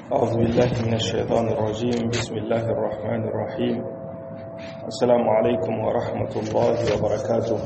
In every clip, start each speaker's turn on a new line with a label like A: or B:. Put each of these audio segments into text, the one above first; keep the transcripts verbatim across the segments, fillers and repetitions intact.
A: أعوذ بالله من الشيطان الرجيم. بسم الله الرحمن الرحيم. السلام عليكم ورحمة الله وبركاته.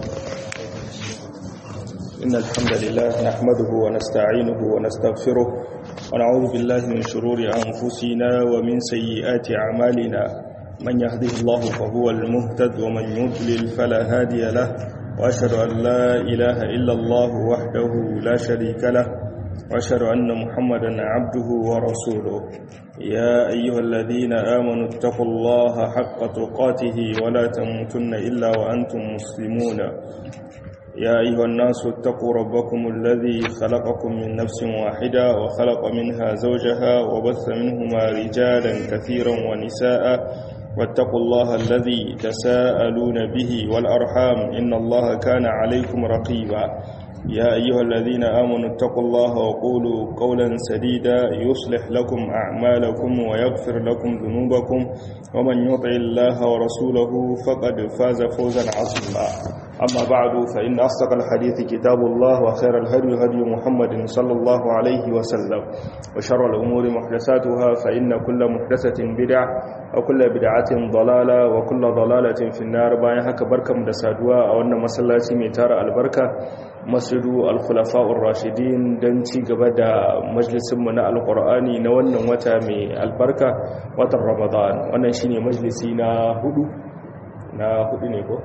A: إن الحمد لله نحمده ونستعينه ونستغفره ونعوذ بالله من شرور أنفسنا ومن سيئات أعمالنا. من يهده الله فهو المهتد ومن يضلل فلا هادي له، وأشهد أن لا إله إلا الله وحده لا شريك له، وأشهد أن محمدا عبده ورسوله. يا أيها الذين آمنوا اتقوا الله حق تقاته ولا تموتن إلا وأنتم مسلمون. يا أيها الناس اتقوا ربكم الذي خلقكم من نفس واحدة وخلق منها زوجها وبث منهما رجالا كثيرا ونساء، واتقوا الله الذي تساءلون به والأرحام إن الله كان عليكم رقيبا. يا أيها الذين آمنوا اتقوا الله وقولوا قولا سديدا يصلح لكم أعمالكم ويغفر لكم ذنوبكم، ومن يطع الله ورسوله فقد فاز فوزا عظيما. أما بعد، فإن أصدق الحديث كتاب الله، وخير الهدي هدي محمد صلى الله عليه وسلم، وشر الأمور محدثاتها، فإن كل محدثة بدعة وكل بدعة ضلالة وكل ضلالة في النار. باين هكا بركة مدسادوا أو أن مسلاتي ميتار البركة مسجد الخلفاء الراشدين دن ci gaba da majalisinmu na alkur'ani na wannan wata mai albarka, watan Ramadan. Wannan shine majalisi na hudu na hudu ne ko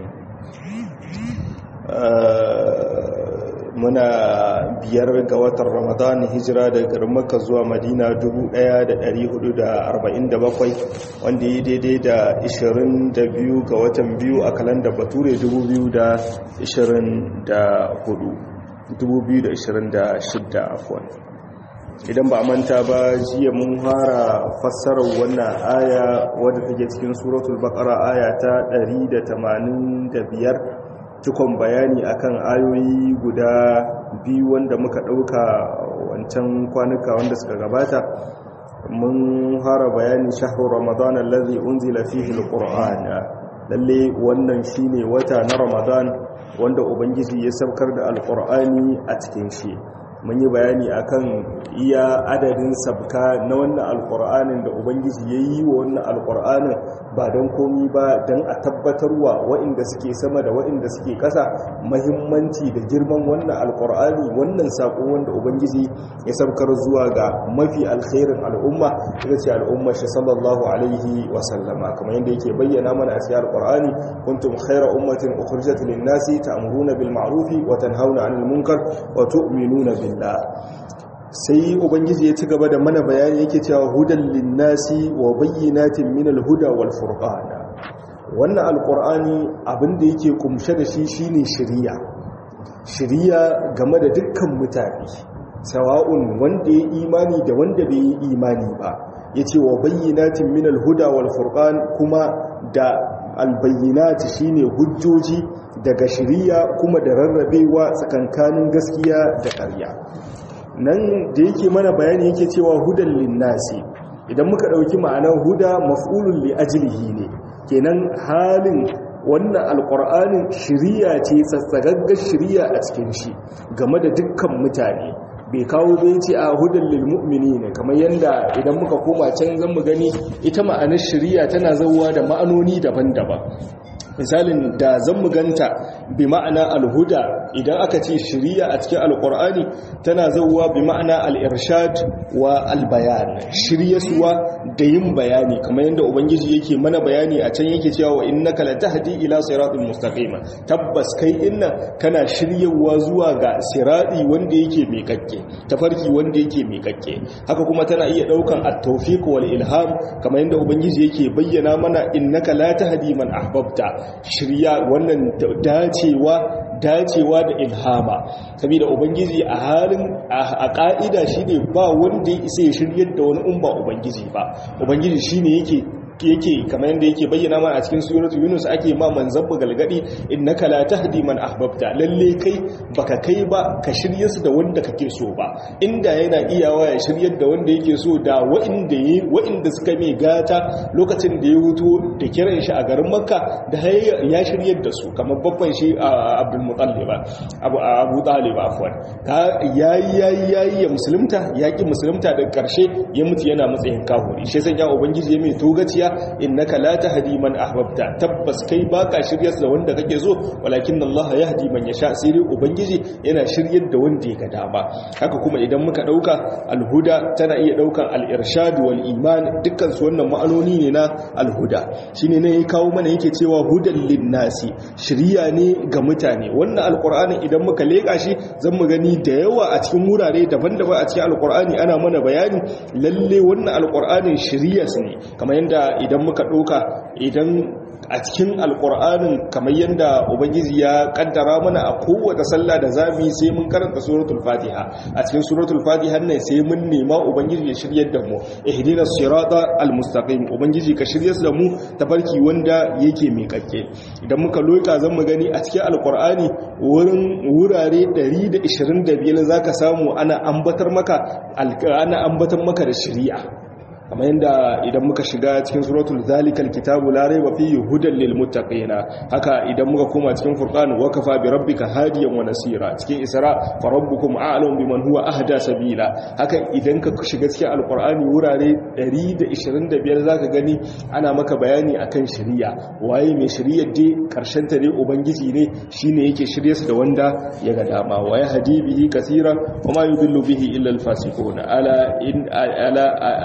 A: muna biyar ga watan Ramadan, hijira daga garin Makka zuwa Madina dubu ɗaya da ɗari hudu da arba'in da bakwai, wanda yi daidai da ishirin da biyu ga watan biyu a kalandar Bature dubu biyu da ishirin da hudu dubu biyu da ishirin da shida afwan. Idan ba manta ba, jiya mun fara fassarar wannan aya wadda take cikin suratul Baqara, aya ta ɗari da tamanin da biyar, cikon bayani akan ayoyi guda biyu wanda muka ɗauka wancan kwanuka wanda suka gabata. Mun fara bayani shahru ramadan allazi unzila fihi alquran, lalle wannan shine wata na Ramadan wanda ubangiji ya saukar da alqur'ani a cikin shi. Mun yi bayani akan iya adadin sabka na wannan alqur'anin da ubangiji ya yi wa wannan alqur'anin ba don komi ba, don a tabbatarwa waɗanda suke sama da waɗanda suke ƙasa mahimmanci da girman wannan alqur'ani, wannan sako wanda ubangiji ya saukar zuwa ga mafi alkhairin al'umma, ita ce al'ummar shi sallallahu alaihi wa sallama. kamar yadda yake bayyana mana a cikin alqur'ani, kuntum khayra ummatin ukhrijat lin-nasi ta'muruna bil ma'rufi wa tanhauna 'anil munkar wa tu'minuna billah. Sai ubangiji ya ci gaba da mana bayani, yake cewa hudan linnasi wa bayyinatin minal huda wal furqan. Wannan alqur'ani abinda yake kumshe da shi shine shiriya shiriya game da dukkan mutane, sawa'un wanda ya imani da wanda bai yi imani ba. Yace wa bayyinatin minal huda wal furqan, kuma da albayyinat shine hujjoji daga shiriya, kuma da rarrabewa tsakankanin gaskiya da ƙarya. Nan da yake mana bayani yake cewa hudan linnasi, idan muka ɗauki ma'anar huda maf'ulun li ajlihi ne, kenan halin wannan alƙur'anin shiriya ce, tsatsagaggar shiriya a cikin shi game da dukkan mutane. Bai kawo bai ce a hudan lil mu'minin, kamar yanda idan muka koma can zan mu gani ita ma'anar shiriya tana zauwa da ma'anoni daban-daban. Misalin da zan mu ganta bi ma'ana alhuda, idan aka ce shiriya a cikin alkur'ani tana zauwa bi ma'ana al-irshad wa al-bayan, shiryasuwa da yin bayani, kamar yadda ubangiji yake mana bayani a can, yake cewa wa innaka latahdi ila siratin mustaqim. Tabbas kai innan kana shiryawa zuwa ga sirati wanda yake miƙaƙƙe, tafarki wanda yake miƙaƙƙe. Haka kuma tana iya daukan at-tawfiq wal ilham, kamar yadda ubangiji yake bayyana mana innaka la tahdi man ahbabta, shirya wannan dacewa dacewa da ilhama. Saboda ubangiji a halin a ka'ida shine ba wanda ya isa ya shiryar da wani umba ubangiji ba. Ubangiji shine yake yake kamar yadda yake bayyana mana a cikin suratul yunus ake ma manzabba galgadi innaka la tahdi man ahbabta lalle kai baka kai ba ka shirye su da wanda kake so ba inda yana iyawa ya shiryar da wanda yake so da wa'inda yi wa'inda suka mai gata lokacin da ya huto da kiran shi a garin makka da ya shiryar da su kamar babban shi abdul mutallib abu abu talib afwan ta yayi yayi yayi ya musulunta yaki musulunta da karshe ya mutu yana matsayin kafiri shi sai ya ubangiji ya mai togaciya innaka la tahdi man ahbabta tabbas kai baka shiryar da wanda kake so walakin Allah yahdi man yasha sai dai ubangiji yana shiryar da wanda ya ga dama haka kuma idan muka dauka alhuda tana iya daukan al-irshad wal iman dukkan su wannan ma'anoni ne na alhuda shine ne ya kawo mana yake cewa hudan linnasi shiriya ne ga mutane wannan alqur'ani idan muka leka shi zan mu gani da yawa a cikin wurare daban-daban a cikin alqur'ani ana mana bayani lalle wannan alqur'anin shiriya ne kamar yanda idan muka ɗauka idan a cikin alƙur'anin kamar yadda ubangiji ya kaddara mana a kowace sallah da zamu yi sai mun karanta suratul fatiha a cikin suratul fatiha ne sai mun nema ubangiji ya shiryar da mu ihdinas sirata almustaqim ubangiji ka shiryar da mu tafarki wanda yake mai kakke idan muka loka zan mu gani a cikin alƙur'ani wurin wurare ɗari da ishirin da biyar zaka samu ana ambatar maka ana ambatar maka da shari'a kamar yadda idan muka shiga cikin suratul zalikal kitabu la raiba fihi hudan lil muttaqina haka idan muka koma cikin furqan wa kafa bi rabbika hadiyan wa nasira cikin isra fa rabbukum a'lamu biman huwa ahda sabila haka idan ka shiga cikin alqur'ani wurare ɗari da ishirin da biyar zaka gani ana maka bayani akan shari'a waye mai shari'ar dai karshen ta dai ubangiji ne shine yake shirye su da wanda ya ga dama wa yahdi bihi kaseera wa ma yudillu bihi illa al fasiqun ala in ala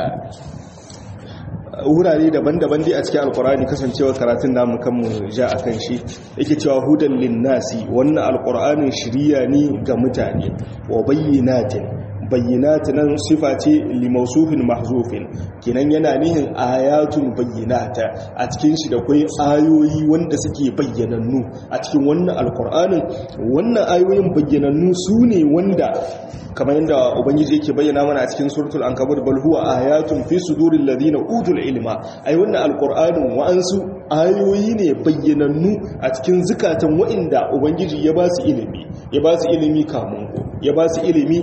A: wurare daban-daban dai a cikin alkur'ani kasancewa karatun namu kanmu ja a kan shi yake cewa hudan linnasi wannan alkur'anin shiriya ne ga mutane wa bayyinatin bayyinatin nan sifa ce li mawsufin mahzufin kinan yana nihin ayatun bayyinata a cikin shi da kai ayoyi wanda suke bayyanannu a cikin wannan alkur'anin wannan ayoyin bayyanannu sune wanda kamar yadda ubangiji yake bayyana mana a cikin suratul ankabut bal huwa ayatun fi suduril ladina utul ilma ai wannan alqur'anin wa'ansu ayoyi ne bayyanannu a cikin zukatan wa'inda ubangiji ya ba su ilimi ya ba su ilimi kamun ya ba su ilimi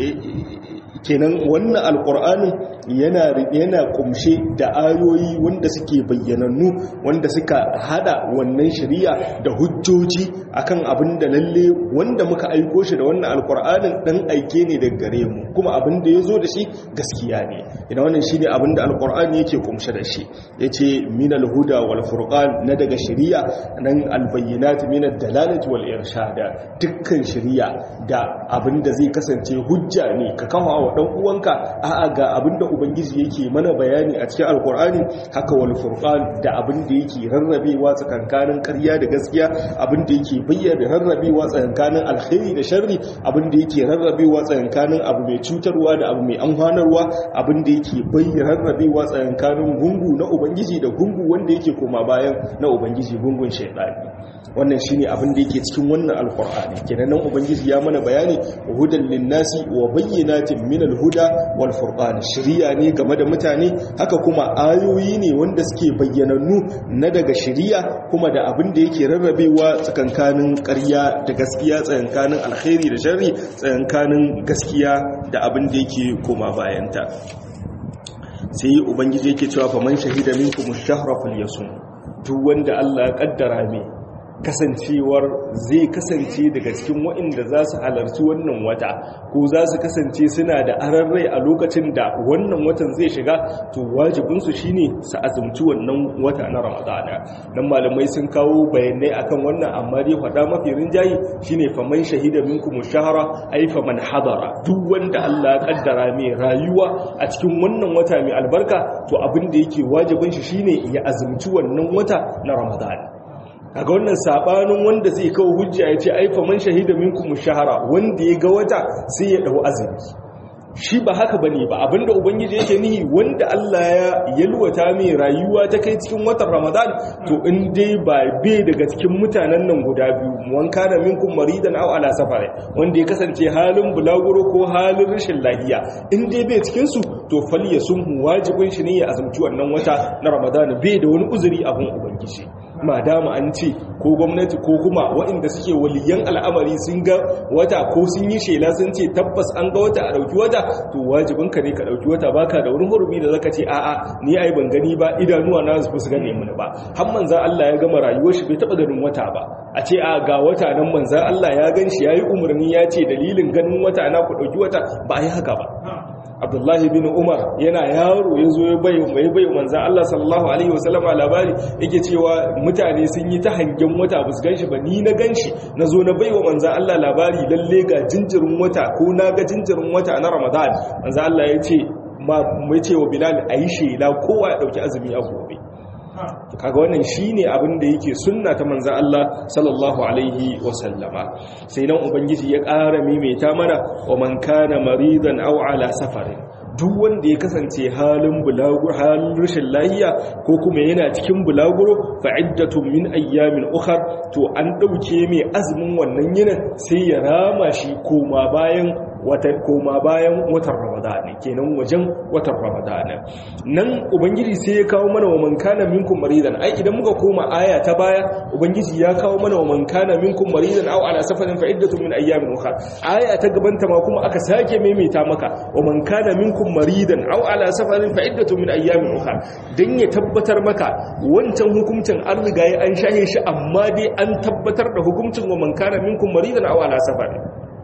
A: kenan wannan alqur'anin yana yana kumshe da ayoyi wanda suke bayyanannu wanda suka hada wannan shari'a da hujjoji akan abin da lalle wanda muka aiko shi da wannan alqur'anin dan aike ne daga gare mu kuma abin da yazo da shi gaskiya ne idan wannan shine abin da alqur'ani yake kumshe da shi yace minal huda wal furqan na daga shari'a nan albayyinat minad dalalati wal irshada dukkan shari'a da abin da zai kasance hujja ne ka kawo wa dan uwanka a'a ga abin da ubangiji yake mana bayani a cikin alkur'ani haka wal furqan da abin da yake rarrabewa tsakankanin ƙarya da gaskiya abin da yake bayyana rarrabewa tsakankanin alkhairi da sharri abin da yake rarrabewa tsakankanin abu mai cutarwa da abu mai amfanarwa abin da yake bayyana rarrabewa tsakankanin gungu na ubangiji da gungu wanda yake koma bayan na ubangiji gungun shaytani wannan shine abin da yake cikin wannan alkur'ani kenan nan ubangiji ya mana bayani hudan linnasi wa bayyinatin minal huda wal furqan shiriya ne game da mutane haka kuma ayoyi ne wanda suke bayyanannu na daga shiriya kuma da abin da yake rarrabewa tsakankanin ƙarya da gaskiya tsakankanin alkhairi da sharri tsakankanin gaskiya da abin da yake koma bayanta sai ubangiji yake cewa faman shahida minkum ash-shahra falyasum duk wanda Allah ya kaddara mai kasancewar zai kasance daga cikin waɗanda za su halarci wannan wata ko za su kasance suna da ararrai a lokacin da wannan watan zai shiga to wajibinsu shine su azumci wannan wata na ramadana dan malamai sun kawo bayanai akan wannan amma dai faɗa mafi rinjayi shine faman shahida minkum shahra ay faman hadara duk wanda Allah ya kaddara mai rayuwa a cikin wannan wata mai albarka to abin da yake wajibin shi shine ya azumci wannan wata na ramadana kaga wannan sabanin wanda zai kawo hujja ya ce ai faman shahida minkum shahara wanda ya ga wata sai ya dau azumi shi ba haka bane ba abinda ubangiji yake nihi wanda Allah ya yalwata mai rayuwa ta kai cikin watan Ramadan to in dai ba bai daga cikin mutanen nan guda biyu wan kana minkum maridan aw ala safar wanda ya kasance halin bulaguro ko halin rashin lafiya in dai bai cikin su to falyasumhu wajibin shi ne ya azumci wannan wata na Ramadan bai da wani uzuri abun ubangiji madama an ce ko gwamnati ko kuma waɗanda suke waliyan al'amari sun ga wata ko sun yi shela sun ce tabbas an ga wata a ɗauki wata to wajibin ka ne ka ɗauki wata baka da wani hurumi da zaka ce a'a ni ai ban gani ba idanuwa na su gane mun ba har manzon Allah ya gama rayuwar shi bai taba ganin wata ba a ce a ga wata nan manzon Allah ya ganshi yayi umarni ya ce dalilin ganin wata na ku ɗauki wata ba ai haka ba. Abdullahi bin Umar yana yaro ya zo ya bai mai bai manzo Allah sallallahu alaihi wasallam labari yake cewa mutane sun yi ta hangen wata bus ganshi ba ni na ganshi nazo na baiwa manzo Allah labari lalle ga jinjirin wata ko na ga jinjirin wata na Ramadan manzo Allah ya ce ma mai ce wa Bilal ayi shela kowa ya dauki azumi a gobe kaga wannan shine abin da yake sunna ta manzon Allah sallallahu alaihi wasallama sai nan ubangiji ya ƙara maimaita mana wa man kana maridan aw ala safarin duk wanda ya kasance halin bulaguro halin rashin lahiya ko kuma yana cikin bulaguro fa iddatun min ayyamin ukhra to an dauke mai azumin wannan yinin sai ya rama shi koma bayan watan koma bayan watan Ramadan kenan wajen watan Ramadan nan ubangiji sai ya kawo mana wa man kana minkum maridan ai idan muka koma aya ta baya ubangiji ya kawo mana wa man kana minkum maridan aw ala safarin fa iddatun min ayyamin ukhra aya ta gabanta ma kuma aka sake maimaita maka wa man kana minkum maridan aw ala safarin fa iddatun min ayyamin ukhra dan ya tabbatar maka wancan hukuncin an riga ya an shahe shi amma dai an tabbatar da hukuncin wa man kana minkum maridan aw ala safarin.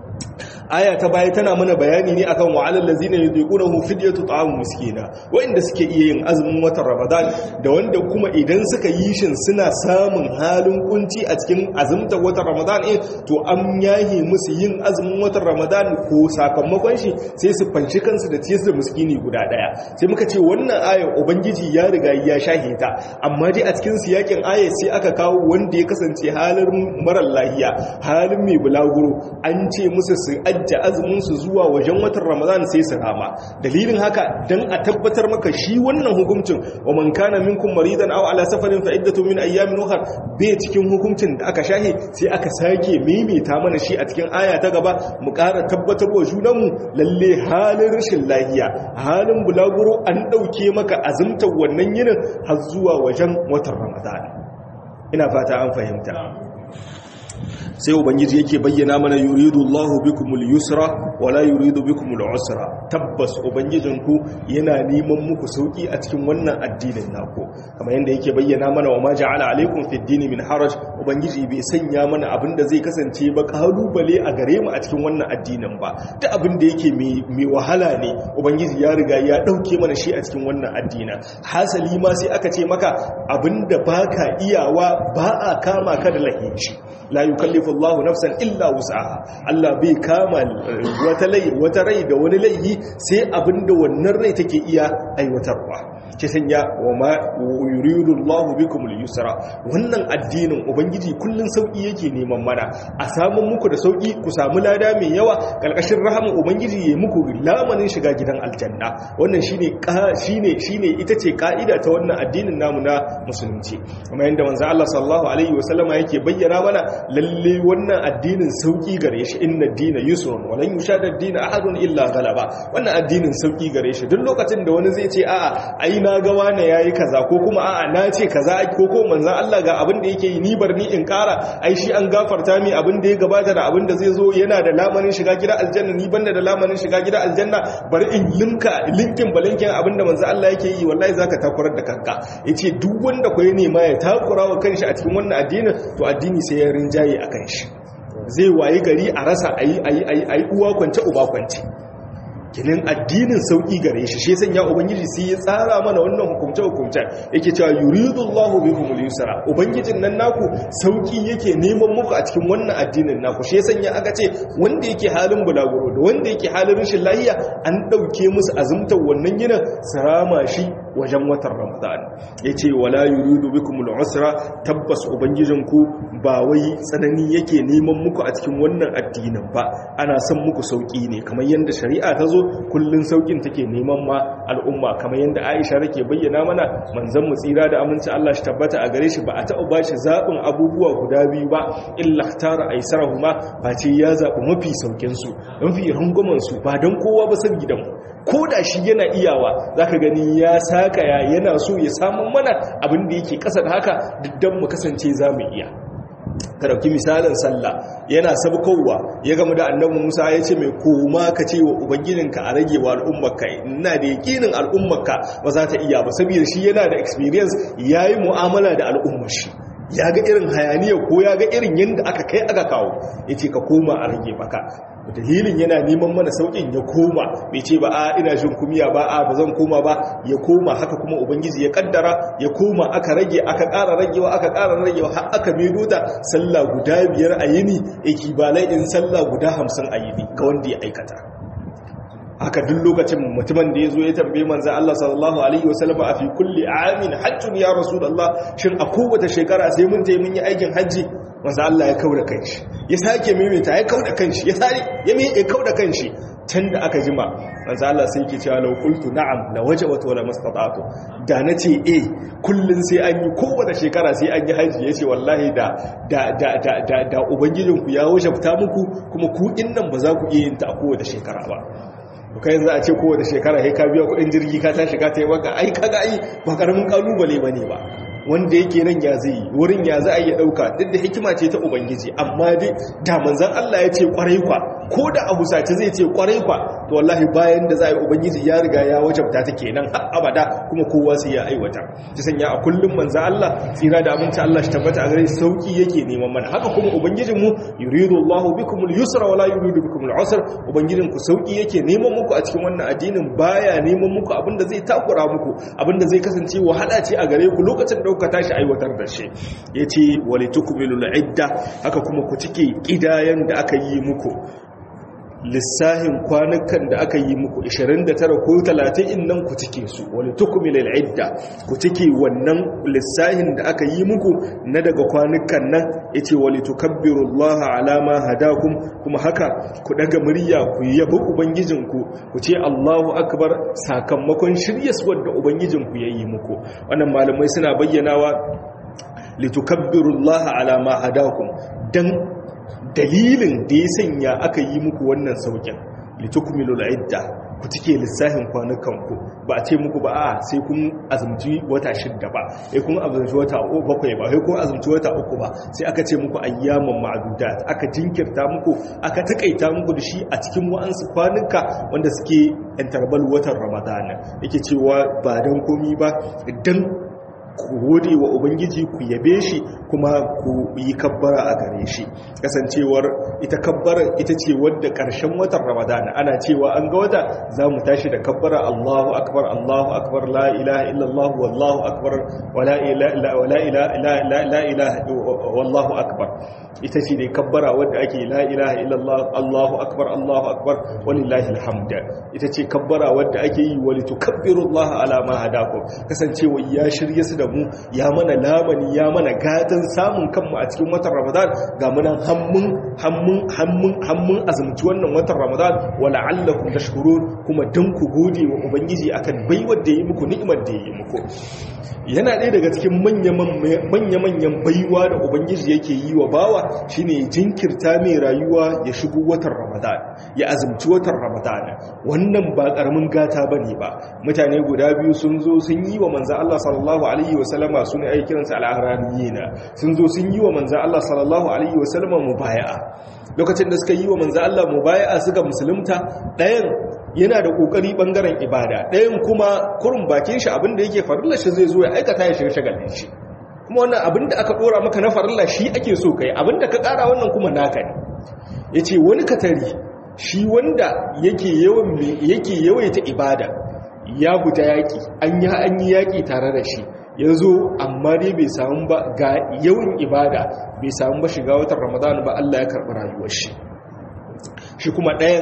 A: Aya ta baya tana mana bayani ne akan wa'alal ladzina yudiqunahu fidyatu ta'am miskina wanda suke iya yin azumin watan Ramadan da wanda kuma idan suka yi shin suna samun halin kunci a cikin azumtar watan Ramadan eh to an yahi musu yin azumin watan Ramadan ko sakamakon shi sai su fanci kansu da ciyar da miskini guda daya sai muka ce wannan aya ubangiji ya riga ya shahita amma dai a cikin siyakin aya sai aka kawo wanda ya kasance halin marar lahiya halin mai bulaguro an ce musu su ajja azumin su zuwa wajen watan Ramadan sai su rama dalilin haka dan a tabbatar maka shi wannan hukuncin wa man kana minkum maridan aw ala safarin fa iddatu min ayyamin ukhra bai cikin hukuncin da aka shahi sai aka sake maimaita mana shi a cikin aya ta gaba mu ƙara tabbatar wa junanmu lalle halin rashin lafiya halin bulaguro an dauke maka azumtar wannan yinin har zuwa wajen watan Ramadan ina fata an fahimta sai ubangiji yake bayyana mana yuridu Allahu bikumul yusra wala yuridu bikumul usra tabbas ubangijinku yana neman muku sauki a cikin wannan addinin naku kamar yanda yake bayyana mana wa ma ja'ala alaikum fid dini min haraj ubangiji bai sanya mana abinda zai kasance ba kalubale a gare mu a cikin wannan addinin ba duk abinda yake mai wahala ne ubangiji ya riga ya dauke mana shi a cikin wannan addinin hasali ma sai aka ce maka abinda baka iyawa ba a kama ka da lahin shi la yukallifu Allahu nafsan illa wus'aha Allah bai kama wata lai wata rai da wani laifi sai abinda wannan rai take iya aiwatarwa ke sanya wa ma yuridu Allahu bikumul yusra wannan addinin ubangiji kullun sauki yake neman mana a samu muku da sauki ku samu lada mai yawa kalkashin rahaman ubangiji yayi muku lamanin shiga gidan aljanna wannan shine shine shine ita ce kaida ta wannan addinin namu na musulunci kuma yanda manzo Allah sallallahu alaihi wasallama yake bayyana mana lalle wannan addinin sauki gare shi inna ad-dina yusrun wa lan yushadda ad-dina ahadun illa ghalaba wannan addinin sauki gare shi duk lokacin da wani zai ce a'a ai na ga wani yayi kaza ko kuma a'a na ce kaza ko ko manzon Allah ga abin da yake yi ni bar ni in kara ai shi an gafarta mi abin da ya gabata da abin da zai zo yana da lamanin shiga gida aljanna ni banda da lamanin shiga gida aljanna bar in linka linkin balinkin abin da manzon Allah yake yi wallahi zaka takurar da kanka yace duk wanda koyi nema ya takura wa kanshi a cikin wannan addinin to addini sai ya rinjaye akan shi zai wayi gari a rasa ayi ayi ayi uwa kwance uba kwance kinin addinin sauki gare shi shi sanya ubangiji sai ya tsara mana wannan hukunce hukunce yake cewa yuridullahu bikumul yusra ubangijin nan naku sauki yake neman muku a cikin wannan addinin naku shi sanya aka ce wanda yake halin bulaguro da wanda yake halin rashin lafiya an dauke musu azumtar wannan yinin sarama shi wajen watan Ramadan yace wala yuridu bikumul usra tabbas ubangijinku ba wai tsanani yake neman muku a cikin wannan addinin ba ana son muku sauki ne kamar yanda shari'a ta zo zo kullun saukin take neman ma al'umma kamar yadda Aisha take bayyana mana manzon mu tsira da aminci Allah shi tabbata a gare shi ba a taɓa bashi zaɓin abubuwa guda biyu ba illa tara aisarahuma ba ce ya zaɓi mafi saukin su mafi rangwamen su ba don kowa ba san gidan ko da shi yana iyawa zaka gani ya saka ya yana so ya samu mana abin da yake kasa da haka diddan mu kasance zamu iya ka dauki misalin sallah yana sabkowa ya gamu da annabi Musa ya ce mai koma ka ce wa ubangijinka a rage wa al'ummarka ina da yakinin al'ummarka ba za ta iya ba saboda shi yana da experience yayi mu'amala da al'ummar shi ya ga irin hayaniya ko ya ga irin yanda aka kai aka kawo yace ka koma a rage maka dalilin yana neman mana saukin ya koma bai ce ba a ina jin kumiya ba a ba zan koma ba ya koma haka kuma ubangiji ya kaddara ya koma aka rage aka ƙara ragewa aka ƙara ragewa har aka medo da sallah guda biyar a yini ekibalai in sallah guda hamsin a yini ga wanda ya aikata haka duk lokacin mutumin da ya zo ya tambaye manzan Allah sallallahu alaihi wasallam a fi kulli amin hajjun ya rasulullah shin a kowace shekara sai mun tayi mun yi aikin hajji manzan Allah ya kauda kanshi ya sake maimaita ya kauda kanshi ya sare ya mai kauda kanshi can da aka jima manzan Allah sai yake cewa law qultu na'am la wajabat wala mastata'tu da nace eh kullun sai an yi kowace shekara sai an yi haji yace wallahi da da da da da ubangijinku ya wajabta muku kuma ku innan ba za ku iya yin ta a kowace shekara ba kai yanzu a ce kowace shekara sai ka biya kudin jirgi ka ta shiga ta yi maka ai kaga ai ba karamin kalubale bane ba wanda yake nan ya zai wurin ya za a yi dauka duk da hikima ce ta ubangiji amma dai da manzon Allah ya ce kwarai kwa ko da abu sace zai ce kwarai kwa to wallahi bayan da za a yi ubangiji ya riga ya wajabta ta kenan har abada kuma kowa sai ya aiwata ta sanya a kullum manzon Allah tsira da aminci Allah shi tabbata a gare shi sauki yake neman mana haka kuma ubangijinmu yuridu Allahu bikumul yusra wala yuridu bikumul usra ubangijin ku sauki yake neman muku a cikin wannan addinin baya neman muku abinda zai takura muku abinda zai kasance wahala ce a gare ku lokacin da ka tashi aiwatar da shi ya ce walitukmilul idda haka kuma ku cike kidayen da aka yi muku lissahin kwanukan da aka yi muku ishirin da tara ko talatin in nan ku cike su walitukmilul idda ku cike wannan lissahin da aka yi muku na daga kwanukan nan yace walitukabbirullaha ala ma hadakum kuma haka ku daga murya ku yabi ubangijinku ku ce Allahu akbar sakamakon shiryaswar da ubangijinku yayi muku wannan malamai suna bayyanawa litukabbirullaha ala ma hadakum dan dalilin da ya sanya aka yi muku wannan saukin litukmilul idda ku cike lissafin kwanukanku ba a ce muku ba a sai kun azumci wata shidda ba sai kun azumci wata bakwai ba sai kun azumci wata uku ba sai aka ce muku ayyaman ma'dudat aka jinkirta muku aka takaita muku da shi a cikin wa'ansu kwanuka wanda suke interval watan ramadana yake cewa ba dan komi ba dan ku gode wa ubangiji ku yabe shi kuma ku yi kabbara a gare shi kasancewar ita kabbara ita ce wadda ƙarshen watan ramadana ana cewa an ga wata za mu tashi da kabbara Allahu akbar Allahu akbar la ilaha illallah wallahu akbar wala ilaha wala ilaha la ilaha wallahu akbar ita ce dai kabbara wadda ake la ilaha illallah Allahu akbar Allahu akbar walillahi alhamd ita ce kabbara wadda ake yi walitukabbirullaha ala ma hadakum kasancewa ya shirye su da mu ya mana lamani ya mana gatan samun kanmu a cikin watan Ramadan ga munan hammun hammun hammun hammun azumci wannan watan Ramadan wala allakum tashkurun kuma dan ku gode wa ubangiji akan baiwar da yi muku ni'imar da yi muku yana ɗaya daga cikin manya-manyan baiwa da ubangiji yake yi wa bawa shine jinkirta mai rayuwa ya shigo watan Ramadan ya azumci watan Ramadan wannan ba karamin gata bane ba mutane guda biyu sun zo sun yi wa manzo Allah sallallahu alaihi wasallama sun ai kiransa al-ahraniyina sun zo sun yi wa manzo Allah sallallahu alaihi wasallama mubaya'a lokacin da suka yi wa manzo Allah mubaya'a suka musulunta ɗayan yana da kokari bangaren ibada ɗayan kuma kurun bakin shi abinda yake farilla shi zai zo ya aikata ya shiga shagalin shi kuma wannan abinda aka dora maka na farilla shi ake so kai abinda ka kara wannan kuma naka ne yace wani katari shi wanda yake yawan yake yawaita ibada ya guda yaki an yi an yi yaki tare da shi yazo amma dai bai samu ba ga yawan ibada bai samu ba shiga watan Ramadan ba Allah ya karbi rayuwar shi shi kuma ɗayan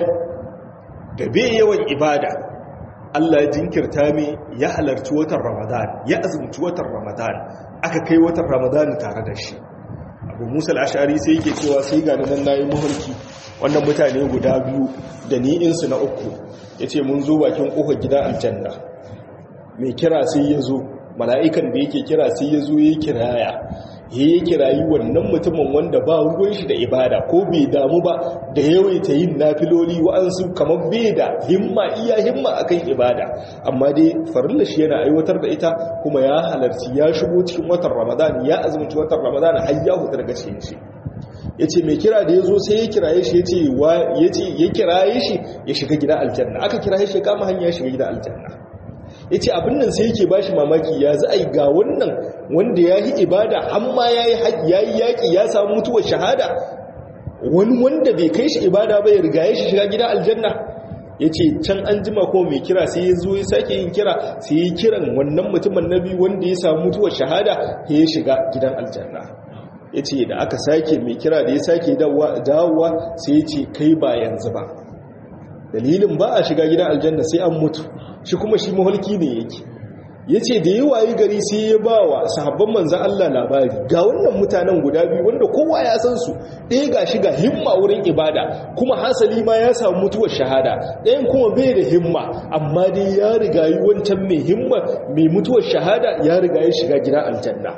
A: da bai yawan ibada Allah ya jinkirta mai ya halarci watan Ramadan ya azumci watan Ramadan aka kai watan Ramadan tare da shi Abu Musa al-Ash'ari sai yake cewa sai ga nan nayi muhulki wannan mutane guda biyu da ni insu na uku yace mun zo bakin kofar gidan aljanna mai kira sai ya zo mala'ikan da yake kira sai ya zo ya kiraya ya kirayi wannan mutumin wanda ba ruwan shi da ibada ko bai damu ba da yawaita yin nafiloli wa'ansu kamar bai da himma iya himma akan ibada amma dai farilla shi yana aiwatar da ita kuma ya halarci ya shigo cikin watan ramadan ya azumci watan ramadan har ya huta daga cikin shi yace mai kira da yazo sai ya kiraye shi yace wa yace ya kiraye shi ya shiga gidan aljanna aka kiraye shi kama hanya ya shiga gidan aljanna ya ce abin nan sai yake ba shi mamaki ya za a yi ga wannan wanda ya yi ibada amma ya yi yaƙi ya samu mutuwar shahada wani wanda bai kai shi ibada ba ya riga ya shi shiga gida aljanna ya ce can an jima ko mai kira sai ya zo ya sake yin kira sai ya kiran wannan mutumin na biyu wanda ya samu mutuwar shahada ya shiga gidan aljanna ya ce da aka sake mai kira da ya sake dawowa sai ya ce kai ba yanzu ba dalilin ba a shiga gidan aljanna sai an mutu shi kuma shi maholki ne yake ya ce da yi wayi gari sai ya ba wa sahabban manzan Allah labari ga wannan mutanen guda biyu wanda kowa ya san su ɗaya ga shi ga himma wurin ibada kuma hasali ma ya samu mutuwar shahada ɗayan kuma bai da himma amma dai ya riga yi wancan mai himma mai mutuwar shahada ya riga ya shiga gidan aljanna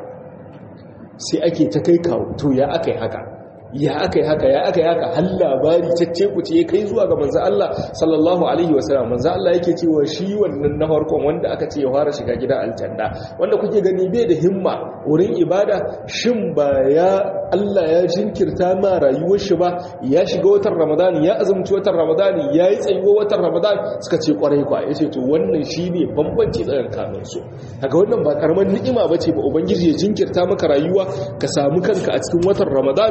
A: sai ake ta kai kawo to ya aka yi haka ya aka yi haka ya aka yi haka har labari cacce ku ce kai zuwa ga manzo Allah sallallahu alaihi wasallam manzo Allah yake cewa shi wannan na farkon wanda aka ce ya fara shiga gidan aljanna wanda kuke gani bai da himma wurin ibada shin ba ya Allah ya jinkirta ma rayuwar shi ba ya shiga watan Ramadan ya azumci watan Ramadan ya yi tsayuwa watan Ramadan suka ce kwarai kwa yace to wannan shine bambanci tsakanin su kaga wannan ba karaman ni'ima bace ba ubangiji ya jinkirta maka rayuwa ka samu kanka a cikin watan Ramadan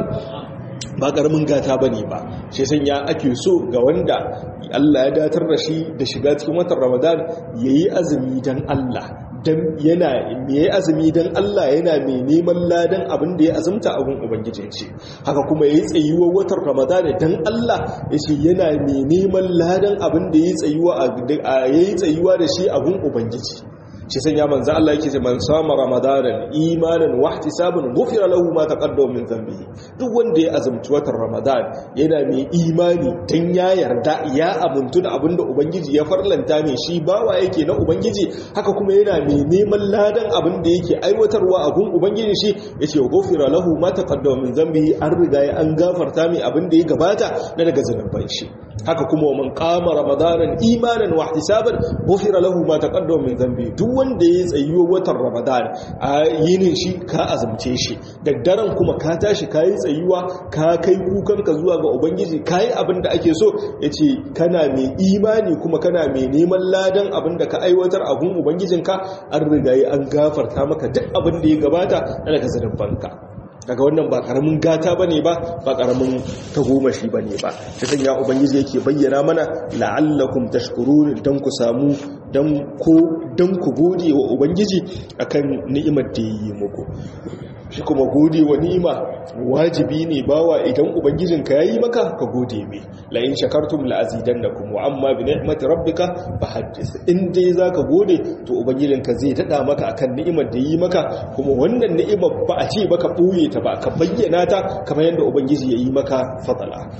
A: ba ƙaramin gata ba ne ba shi sanya ake so ga wanda Allah ya datar da shi da shiga cikin watan Ramadan ya yi azumi don Allah don yana ya yi azumi don Allah yana mai neman ladan abin da ya azumta abin ubangijin shi haka kuma ya yi tsayuwar watan Ramadan don Allah ya ce yana mai neman ladan abin da ya yi tsayuwa da shi abin ubangiji shi sanya manzo Allah yake ce man sama ramadanan imanan wa ihtisaban ghufira lahu ma taqaddama min dhanbihi duk wanda ya azumci watan ramadan yana mai imani dan ya yarda ya amuntu da abinda ubangiji ya farlanta mai shi bawa yake na ubangiji haka kuma yana mai neman ladan abinda yake aiwatarwa a gun ubangiji shi yace ghufira lahu ma taqaddama min dhanbihi an riga ya an gafarta mai abinda ya gabata na daga zanuban shi haka kuma man qama ramadanan imanan wa ihtisaban ghufira lahu ma taqaddama min dhanbihi duk wanda ya tsayiwa watan ramadan a yinin shi ka azumce shi daddaren kuma ka tashi ka yi tsayuwa ka kai kukanka zuwa ga ubangiji ka yi abin da ake so ya ce kana mai imani kuma kana mai neman ladan abin da ka aiwatar a gun ubangijinka an rigaye an gafarta maka duk abin da ya gabata na daga zanubanka daga wannan ba karamin gata bane ba ba karamin tagomashi bane ba ta sanya ubangiji yake bayyana mana la'allakum tashkurun dan ku samu dan ko dan ku gode wa ubangiji akan ni'imar da yi muku shi kuma gode wa ni'ima wajibi ne bawa idan ubangijinka yayi maka ka gode mai la in shakartum la azidannakum wa amma bi ni'mati rabbika fahaddith in dai zaka gode to ubangijinka zai dada maka akan ni'imar da yi maka kuma wannan ni'imar ba a ce baka boye ta ba ka bayyana ta kamar yadda ubangiji yayi maka fadala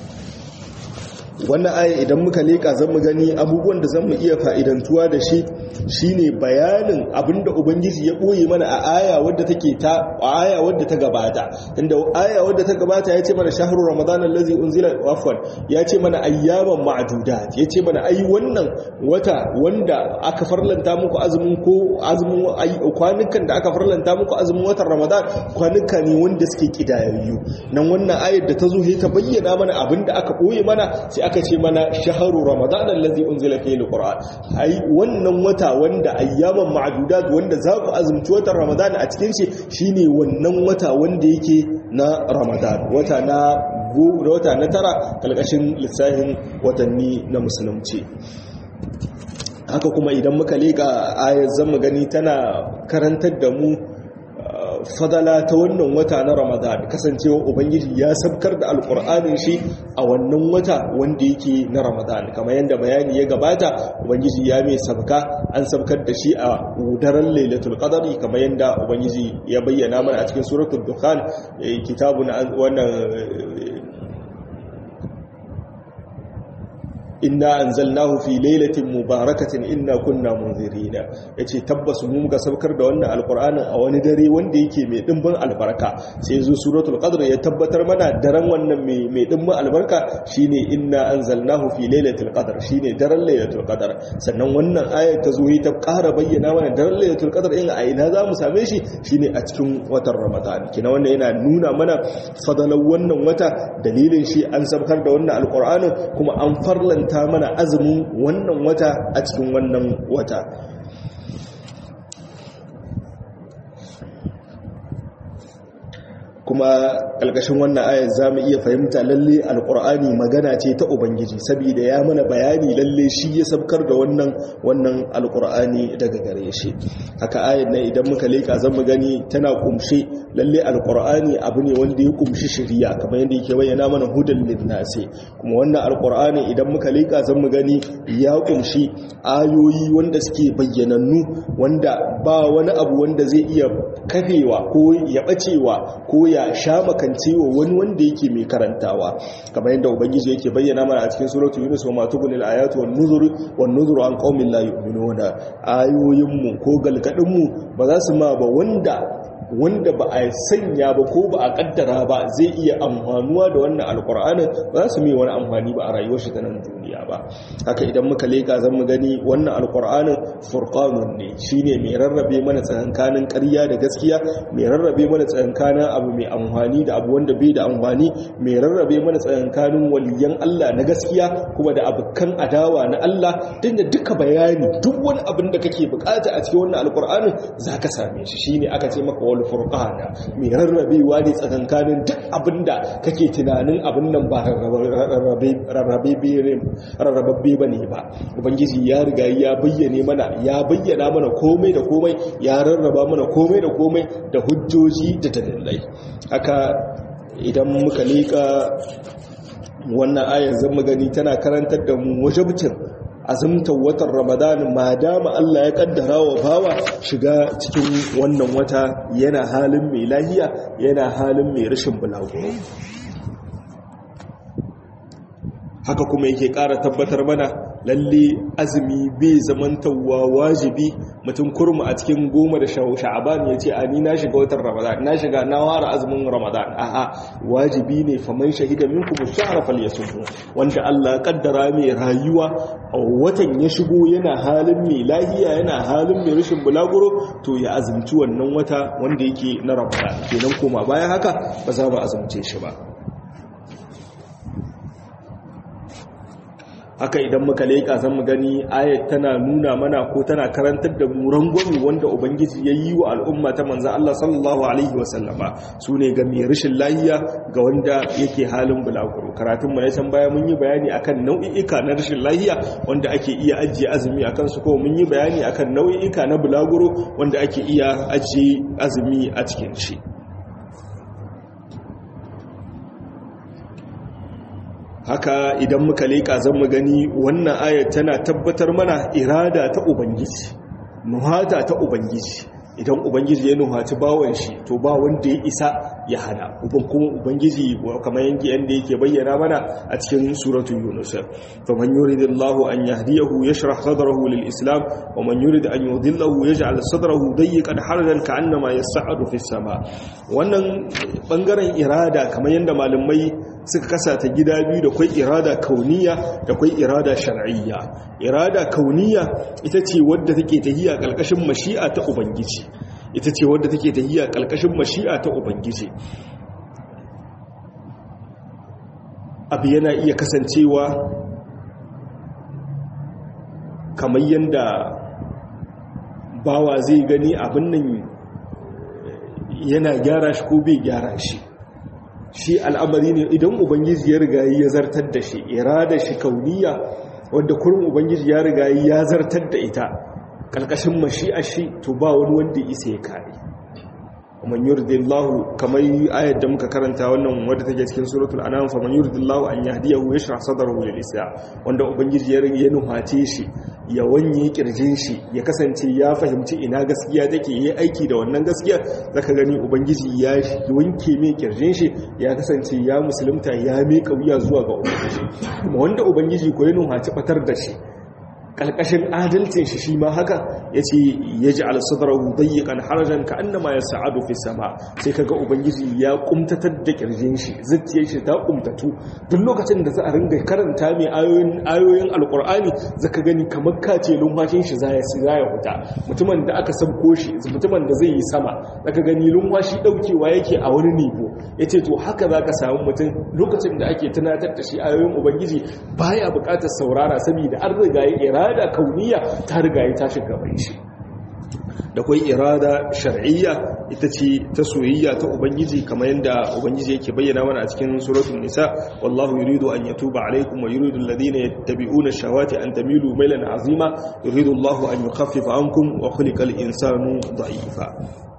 A: wannan aya idan muka leka zan mu gani abubuwan da zan mu iya fa'idantuwa da shi shine bayanin abinda ubangiji ya boye mana a aya wadda take ta aya wadda ta gabata inda aya wadda ta gabata yace mana shahru ramadan allazi unzila afwan yace mana ayyaman ma'dudat yace mana ai wannan wata wanda aka farlanta muku azumin ko azumin kwanukan da aka farlanta muku azumin watan ramadan kwanuka ne wanda suke kidayayyu nan wannan ayar da ta zo ta bayyana mana abinda aka boye mana sai aka ce mana shaharu ramadan allazi unzila fihi alquran ai wannan wata wanda ayyaman ma'dudat wanda za ku azumci watan ramadan a cikin shi shine wannan wata wanda yake na ramadan wata na da wata na tara kalkashin lissafin watanni na musulunci haka kuma idan muka leka ayar zamu gani tana karantar da mu fadala ta wannan wata na Ramadan kasancewa ubangiji ya sabkar da alqur'anin shi a wannan wata wanda yake na Ramadan kamar yanda bayani ya gabata ubangiji ya mai sabka an sabkar da shi a daren lailatul qadri kamar yanda ubangiji ya bayyana mana a cikin suratul dukhan kitabun wannan inna anzalnahu fi lailatin mubarakatin inna kunna munzirina yace tabbas mu muka saukar da wannan alqur'anin a wani dare wanda yake mai dimbin albarka sai zo suratul qadr ya tabbatar mana daren wannan mai mai dimbin albarka shine inna anzalnahu fi lailatul qadr shine daren lailatul qadr sannan wannan ayat ta zo ta ƙara bayyana mana daren lailatul qadr in a ina zamu same shi shine a cikin watan ramadan kina wannan yana nuna mana fadalan wannan wata dalilin shi an saukar da wannan alqur'anin kuma an farlan ta mana azumin wannan wata a cikin wannan wata kuma ƙalƙashin wannan ayar za mu iya fahimta lalle alƙur'ani magana ce ta ubangiji saboda ya mana bayani lalle shi ya sabkar da wannan wannan alƙur'ani daga gare shi haka ayar nan idan muka leƙa zan mu gani tana kumshe lalle alƙur'ani abu ne wanda ya kumshi shari'a kamar yadda yake bayyana mana hudan linnasi kuma wannan alƙur'ani idan muka leƙa zan mu gani ya kumshi ayoyi wanda suke bayyanannu wanda ba wani abu wanda zai iya kafewa ko ya bacewa ko ya sha makancewa wani wanda yake mai karantawa kamar yadda ubangiji yake bayyana mana a cikin suratul yunus wa matubul ayatu wan nuzur wan nuzur an qaumin la yu'minuna ayoyin mu ko galgadin mu ba za su ma ba wanda wanda ba a sanya ba ko ba a kaddara ba zai iya amfanuwa da wannan alkur'anin ba za su mai wani amfani ba a rayuwar shi ta nan duniya ba haka idan muka leka zan mu gani wannan alkur'anin furqanun ne shine mai rarrabe mana tsakankanin ƙarya da gaskiya mai rarrabe mana tsakankanin abu mai amfani da abu wanda bai da amfani mai rarrabe mana tsakankanin waliyan Allah na gaskiya kuma da abukan adawa na Allah tunda duka bayani duk wani abin da kake bukata a cikin wannan alkur'anin zaka same shi shine aka ce maka furqana mai rarrabewa ne tsakankanin duk abinda kake tunanin abin nan ba rarrababbe ba ne ba ubangiji ya riga ya bayyane mana ya bayyana mana komai da komai ya rarraba mana komai da komai da hujjoji da dalilai haka idan muka leka wannan ayar zan magani tana karantar da mu wajibcin azumtar watan ramadan ma dama Allah ya kaddara wa bawa shiga cikin wannan wata yana halin mai lahiya yana halin mai rashin bulaguro haka kuma yake ƙara tabbatar mana lalle azumi bai zamantawa wajibi mutum kurma a cikin goma da sha'aban ya ce a ni na shiga watan ramadan na shiga na ware azumin ramadan a'a wajibi ne faman shahida minkum ash-shahra falyasum wanda Allah ya kaddara mai rayuwa a watan ya shigo yana halin mai lahiya yana halin mai rashin bulaguro to ya azumci wannan wata wanda yake na ramadan kenan koma bayan haka ba za mu azumce shi ba haka idan muka leƙa zan mu gani ayat tana nuna mana ko tana karantar da mu rangwami wanda ubangiji ya yi wa al'umma ta manzo Allah sallallahu alaihi wasallama su ne ga mai rashin lafiya ga wanda yake halin bulaguro karatun mu na can baya mun yi bayani akan nau'i'ika na rashin lafiya wanda ake iya ajiye azumi akan su ko mun yi bayani akan nau'i'ika na bulaguro wanda ake iya ajiye azumi a cikin shi haka idan muka leƙa zan mu gani wannan ayat tana tabbatar mana irada ta ubangiji nuhata ta ubangiji idan ubangiji ya nuhaci bawan shi to ba wanda ya isa ya hana uban kuma ubangiji kamar yanki yanda yake bayyana mana a cikin suratul yunus fa man yuridillahu an yahdiyahu yashrah sadrahu lil islam wa man yurid an yudillahu yaj'al sadrahu dayyqan harajan ka'annama yas'adu fis sama wannan bangaren irada kamar yanda malamai suka kasa ta gida biyu da kwai irada kauniya da kwai irada shar'iyya irada kauniya ita ce wadda take tahiya kalkashin mashi'a ta ubangiji ita ce wadda take tahiya kalkashin mashi'a ta ubangiji abu yana iya kasancewa kamar yanda bawa zai gani abin nan yana gyara shi ko bai gyara shi shi al'amari ne idan ubangiji ya riga ya zartar da shi irada shi kauniya wanda kurin ubangiji ya riga ya zartar da ita kalkashin mashi'a shi to ba wani wanda isa ya kare man yuridillahu kamar ayat da muka karanta wannan wadda take cikin suratul anam fa man yuridillahu an yahdiyahu yashrah sadrahu lil islam wanda ubangiji ya ya nuhace shi ya wanye kirjin shi ya kasance ya fahimci ina gaskiya take yi aiki da wannan gaskiya zaka gani ubangiji ya wanke mai kirjin shi ya kasance ya musulunta ya miƙa wuya zuwa ga ubangiji kuma wanda ubangiji ko ya nuhaci batar da shi kalkashin adalcin shi shi ma haka yace yaj'al sadrahu dayyqan harajan ka'annama yas'adu fi sama sai kaga ubangiji ya kumtatar da kirjin shi zuciyar shi ta kumtatu duk lokacin da za a ringa karanta mai ayoyin ayoyin alqur'ani zaka gani kamar kace lumfashin shi zaya zaya huta mutumin da aka sabko shi mutumin da zai yi sama zaka gani lumfashi daukewa yake a wani nivo yace to haka zaka samu mutum lokacin da ake tunatar da shi ayoyin ubangiji baya buƙatar saurara saboda an riga ya irada kauniya ta riga ya tashi gaban shi da kai irada shar'iyya ita ce ta soyayya ta ubangiji kamar yadda ubangiji yake bayyana mana a cikin suratul nisa wallahu yuridu an yatuba alaykum wa yuridu alladhina yattabi'una ash-shahawati an tamilu maylan 'azima yuridu Allahu an yukhaffifa ankum wa khuliqal insanu da'ifa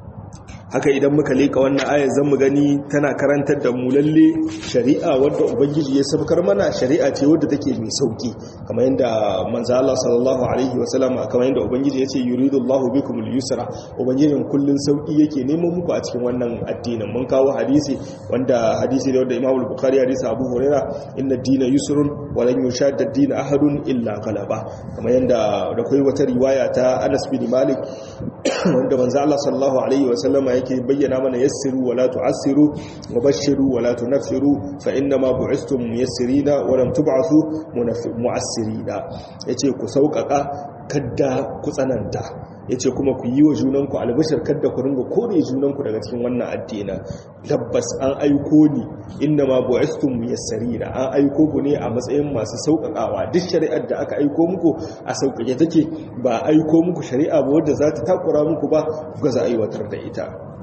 A: haka idan muka leka wannan ayar zan mu gani tana karantar da mu lalle shari'a wadda ubangiji ya sabkar mana shari'a ce wadda take mai sauki kamar yadda manzo Allah sallallahu alaihi wasallam kamar yadda ubangiji yace yuridullahu bikumul yusra ubangijin kullun sauki yake neman muku a cikin wannan addinin mun kawo hadisi wanda hadisi ne wanda Imam al-Bukhari hadisi Abu Hurairah inna ad-dina yusrun wa lan yushadda ad-din ahadun illa ghalaba kamar yadda da kai wata riwaya ta Anas bin Malik wanda manzo Allah sallallahu alaihi wasallam yake bayyana mana yassiru wala tu'assiru wa bashiru wala tunaffiru fa inna ma bu'istum muyassirina wa lam tub'athu mu'assirina yace ku sauƙaƙa kadda ku tsananta yace kuma ku yi wa junanku albashir kadda ku ringa kore junanku daga cikin wannan addini tabbas an aiko ni inna ma bu'istum muyassirina an aiko ku ne a matsayin masu sauƙaƙawa duk shari'ar da aka aiko muku a sauƙaƙe take ba aiko muku shari'a ba wadda za ta takura muku ba ku ga za aiwatar da ita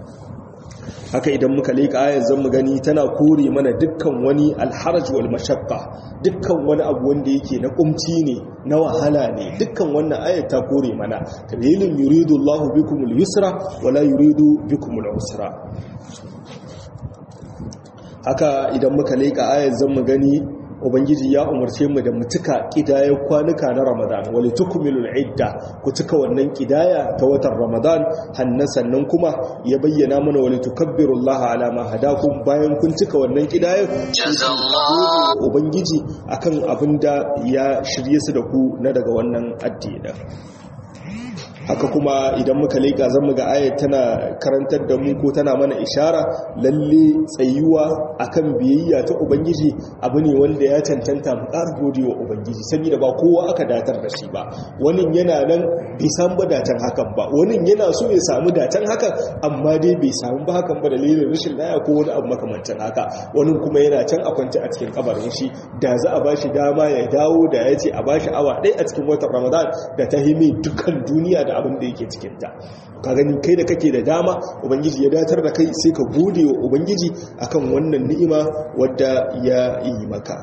A: haka idan muka leka ayar zan mu gani tana kore mana dukkan wani alharaj wal mashaqqa dukkan wani abu wanda yake na kumci ne na wahala ne dukkan wannan ayar ta kore mana dalilin yuridu Allahu bikumul yusra wala yuridu bikumul usra haka idan muka leka ayar zan mu gani ubangiji ya umarce mu da mu cika kidayar kwanuka na Ramadan wali tukmilul idda ku cika wannan kidaya ta watan Ramadan hannan sannan kuma ya bayyana mana wali tukabbirullaha ala ma hadakum bayan kun cika wannan kidayar ubangiji akan abinda ya shirye su da ku na daga wannan addini haka kuma idan muka leka zan muga ayat tana karantar da mu ko tana mana ishara lalle tsayuwa akan biyayya ta ubangiji abu ne wanda ya cancanta mu ƙara godewa ubangiji saboda ba kowa aka datar da shi ba wani yana nan bai samu ba datan hakan ba wani yana so ya samu datan hakan amma dai bai samu ba hakan ba dalilin rashin laya ko wani abu makamancin haka wani kuma yana can a kwance a cikin kabarin shi da za a bashi dama ya dawo da ya ce a bashi awa ɗaya a cikin watan Ramadan da ta himi dukkan duniya da abin da yake cikinta ka gani kai da kake da dama ubangiji ya datar da kai sai ka gode wa ubangiji akan wannan ni'ima wadda ya yi maka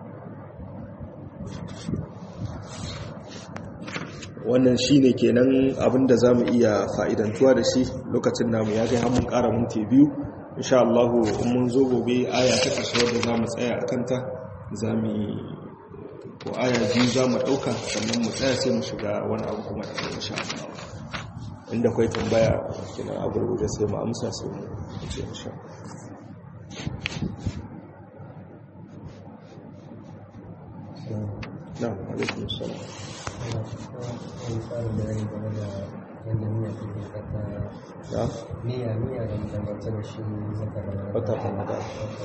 A: wannan shine kenan abinda zamu iya fa'idantuwa da shi lokacin namu ya kai har mun ƙara minti biyu insha Allah in mun zo gobe aya ta ƙarshe wadda zamu tsaya akan ta zamu ko aya biyu zamu dauka sannan mu tsaya sai mu shiga wani abu kuma da insha Allah inda kwai tambaya kina a gurguje sai mu amsa sai mu ce insha na alaikum salam ya
B: niyya niyya da dangantaka da shi zakar
A: wata Ramadan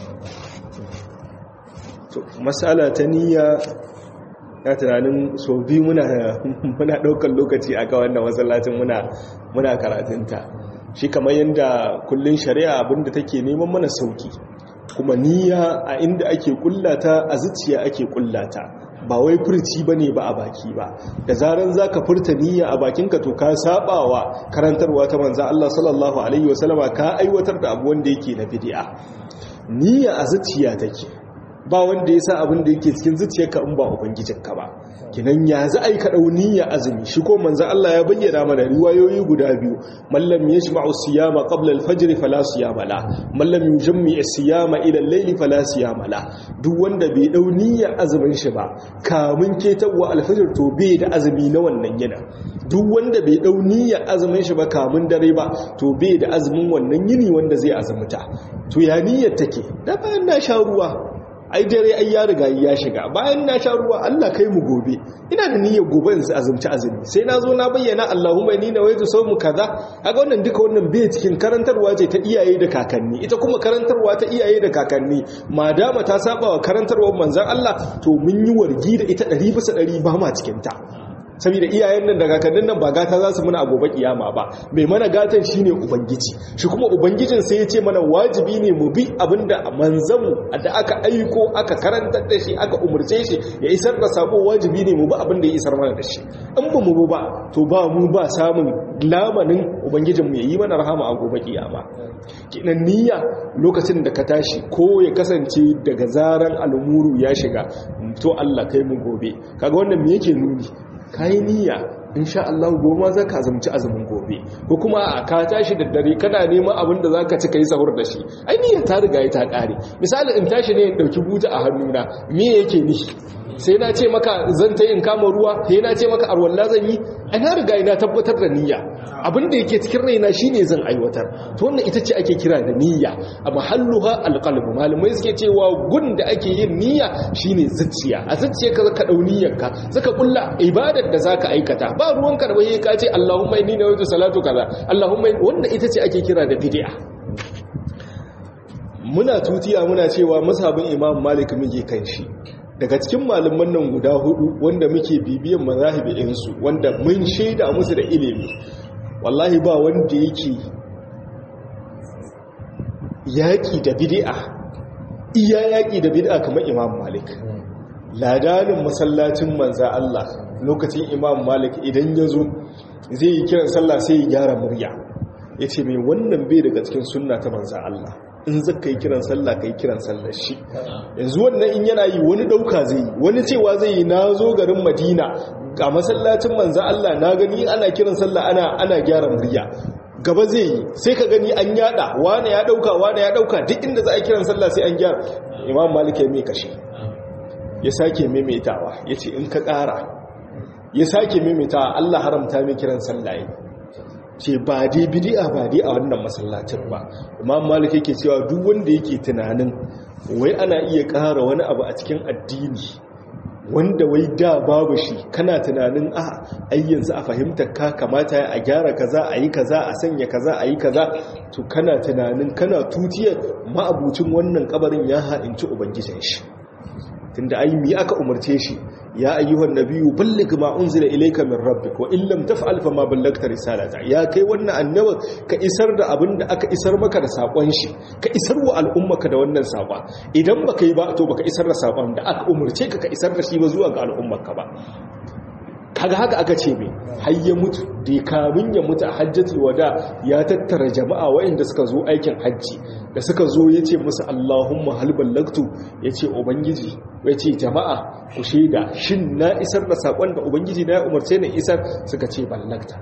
A: to mas'ala ta niyya ya tunanin so biyu muna muna daukar lokaci a ga wannan masallacin muna muna karatunta shi kamar yanda kullun shari'a abinda take neman mana sauki kuma niyya a inda ake kullata a zuciya ake kullata ba wai furci bane ba a baki ba da zaran zaka furta niyya a bakinka to ka sabawa karantarwa ta manzo Allah sallallahu alaihi wasallama ka aiwatar da abu wanda yake na bid'a niyya a zuciya take ba wanda ya sa abin da yake cikin zuciyarka in ba ubangijinka ba. Kinan ya za a yi kaɗau niyya azumi shi ko manzan Allah ya bayyana mana riwayoyi guda biyu, mallam ya shi ma'u siyama ƙabla alfajiri fala siyama la, mallam yi jimmi a siyama idan laili fala siyama la. Duk wanda bai ɗau niyya azumin shi ba kamun ketarwa alfajir to bai da azumi na wannan yana. Duk wanda bai ɗau niyya azumin shi ba kamun dare ba to bai da azumin wannan yini wanda zai azumta. To ya niyyar take da bayan na sha ruwa, ai dare ai ya riga ya shiga, bayan na sha ruwa Allah kai mu gobe ina da niyyar gobe in azumci azumi, sai na zo na bayyana Allahumma inni nawaitu sawmu kaza. Kaga wannan duka wannan bai cikin karantarwa ce ta iyaye da kakanni, ita kuma karantarwa ta iyaye da kakanni madama ta saba wa karantarwar manzon Allah to mun yi wargi da ita ɗari bisa ɗari ba ma cikin ta. Saboda iyayen nan da kakannin nan ba gata za su muna a gobe kiyama ba, mai mana gatan shine ubangiji, shi kuma ubangijin sai ya ce mana wajibi ne mu bi abinda manzanmu da aka aiko aka karantar da shi aka umurce shi ya isar da sako, wajibi ne mu bi abinda ya isar mana da shi. In ba mu ba to ba mu ba samun lamanin ubangijin mu yayi mana rahama a gobe kiyama. Kinan niyya lokacin da ka tashi ko ya kasance daga zaran al'umuru ya shiga to Allah kai mu gobe, kaga wannan me yake nuni? Kayi niyya insha Allah goma za ka azumci azumin gobe, ko kuma a ka tashi da dare kana neman abin da za ka ci ka yi sahur da shi, ai niyya ta riga ta ƙare. Misali in tashi ne in ɗauki buta a hannuna, me yake ni sai na ce maka zan ta yin kama ruwa, sai na ce maka arwalla zan yi, ai na riga ina tabbatar da niyya, abin da yake cikin raina shine zan aiwatar. To wannan ita ce ake kira da niyya, a mahalluha alqalb. Malamai suke cewa gun da ake yin niyya shine zuciya, a zuciya ka zaka dau niyyarka, zaka kulla ibadar da zaka aikata, ba ruwanka da bai ka ce Allahumma inni nawaitu salatu kaza, Allahumma, wannan ita ce ake kira da bid'a. Muna tutiya muna cewa mazhabin Imam Malik muke kan shi. Daga cikin malaman nan guda hudu wanda muke bibiyan mazahibinsu, wanda mun shaida musu da ilimi, wallahi ba wanda yake yaƙi da bid'a iya yaƙi da bid'a kamar Imam Malik. Ladanin masallacin manza Allah lokacin Imam Malik idan ya zo zai yi kiran sallah sai ya gyara murya, ya ce mai wannan bai daga cikin sunna ta manza Allah, in zaka yi kiran sallah kai kiran sallar shi. Yanzu wannan in yana yi wani dauka zai yi, wani cewa zai yi na zo garin Madina ga masallacin manzo Allah na gani ana kiran sallah ana ana gyara murya, gaba zai yi sai ka gani an yada wani ya dauka wani ya dauka, duk inda za a kiran sallah sai an gyara. Imam Malik ya mai kashe, ya sake maimaitawa, yace in ka ƙara, ya sake maimaitawa, Allah haramta mai kiran sallah ce ba dai bid'a ba dai a wannan masallacin ba. Imam Malik yake cewa duk wanda yake tunanin wai ana iya ƙara wani abu a cikin addini wanda wai da babu shi, kana tunanin a ai yanzu a fahimtar ka kamata a gyara kaza a yi kaza a sanya kaza a yi kaza, to kana tunanin kana tutiyar ma'abucin wannan kabarin ya ha'inci ubangijin shi. Tunda ai mi aka umarce shi, ya ayyuhan nabiyyu balligh ma unzila ilayka min rabbik wa in lam taf'al fa ma ballagta risalata. Ya kai wannan annabi ka isar da abin da aka isar maka da sakon shi, ka isar wa al'ummaka da wannan sakon. Idan baka yi ba to baka isar da sakon da aka umurce ka ka isar da shi ba zuwa ga al'ummarka ba. Kaga haka aka ce mai har ya mutu, da kamin ya mutu a hajjatul wada ya tattara jama'a waɗanda suka zo aikin hajji, da suka zo ya ce musu Allahumma hal ballagtu, ya ce ubangiji, ya ce jama'a ku shaida shin na isar da saƙon da ubangiji na ya umarce na isar, suka ce ballagta.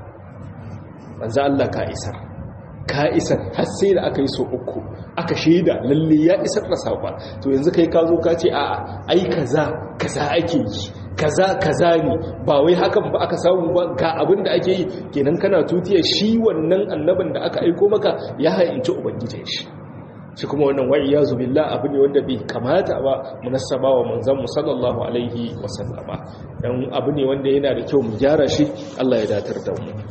A: Manzo Allah ka isar, ka isar, har sai da aka yi so uku aka shaida lalle ya isar da saƙon. To yanzu kai ka zo ka ce a'a ai kaza kaza ake yi, kaza kaza ne, ba wai hakan ba aka samu ba, ga abin da ake yi. Kenan kana tutiyar shi wannan annabin da aka aiko maka ya hainci ubangijin shi. Shi kuma wannan wa'i ya zubillah abu ne wanda bai kamata ba munassaba wa manzon mu sallallahu alaihi wasallama, dan abu ne wanda yana da kyau mu gyara shi. Allah ya datar da mu.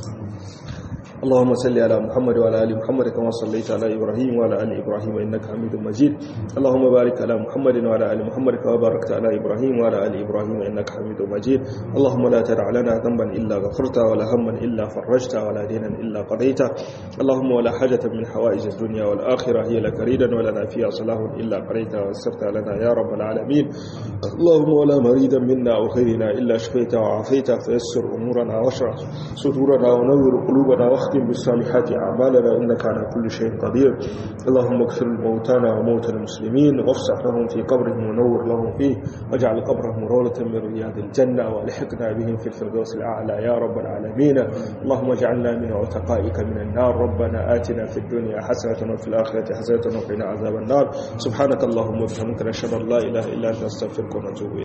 A: اللهم صل على محمد وعلى ال محمد كما صليت على ابراهيم وعلى ال ابراهيم انك حميد مجيد. اللهم بارك على محمد وعلى ال محمد كما باركت على ابراهيم وعلى ال ابراهيم انك حميد مجيد. اللهم لا تدع لنا ذنبا الا غفرته ولا هما الا فرجته ولا دينا الا قضيته. اللهم ولا حاجه من حوائج الدنيا والاخره هي لك ريدا ولنا فيها صلاح الا قضيتها ويسرتها لنا يا رب العالمين. اللهم ولا مريدا منا او غيرنا الا شفيته وعافيته، فيسر امورنا واشرح صدورنا ونور قلوبنا واختم
C: واختم بالصالحات أعمالنا إنك على كل شيء قدير. اللهم اغفر لموتانا وموتى المسلمين وافسح لهم في قبرهم ونور لهم فيه واجعل قبرهم روضة من رياض الجنة والحقنا بهم في الفردوس الأعلى يا رب العالمين. اللهم اجعلنا من عتقائك من النار. ربنا آتنا في الدنيا حسنة وفي الآخرة حسنة وقنا عذاب النار. سبحانك اللهم وبحمدك نشهد أن لا إله إلا أنت نستغفرك ونتوب إليك.